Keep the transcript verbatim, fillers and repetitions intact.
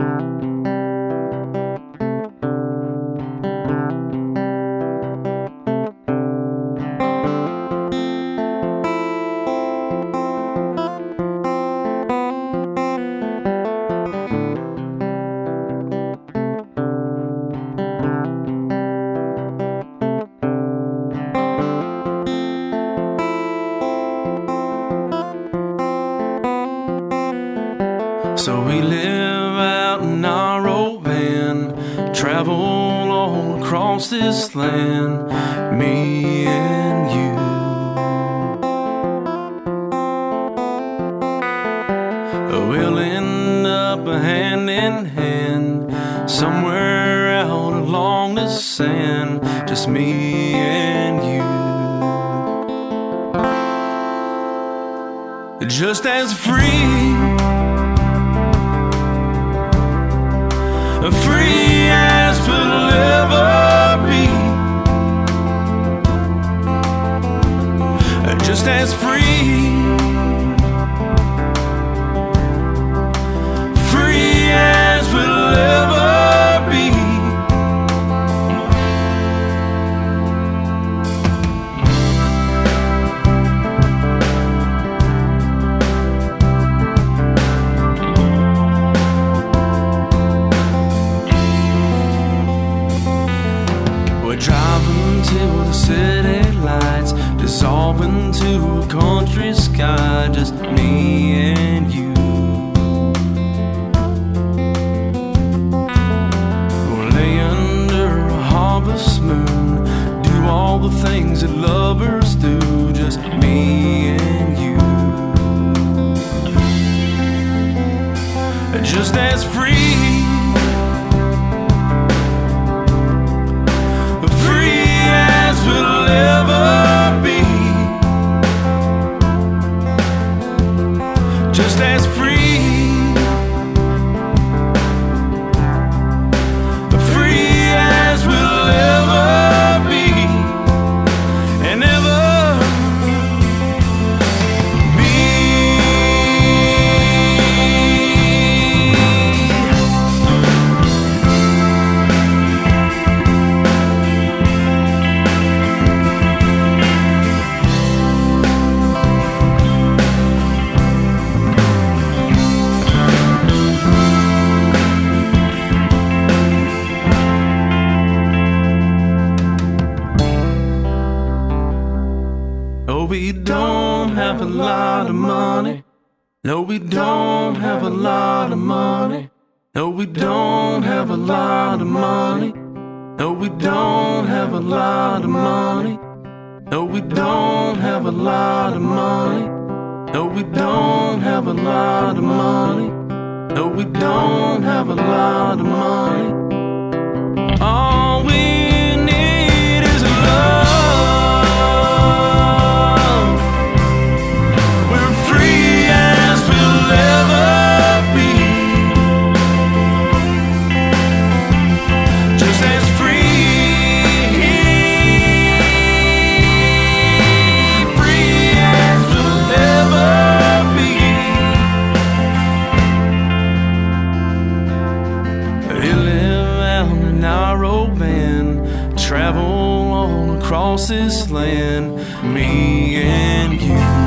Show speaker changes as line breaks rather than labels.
So we live out in our old van, travel all across this land, me and you. We'll end up hand in hand, somewhere out along the sand, just me and you. Just as free, free as we'll ever be, just as free, free as we'll ever be. Driving till the city lights dissolve into a country sky, just me and you. We'll lay under a harvest moon, do all the things that lovers do, just me and you. Just as free, we'll ever be, just as free, free as we'll ever be, and ever be. No, we don't have a lot of money. No, we don't have a lot of money. No, we don't have a lot of money. No, we don't have a lot of money. No, we don't have a lot of money. No, we don't have a lot of money. No, we don't have a lot of money. All we need is love. Travel all across this land, me and you.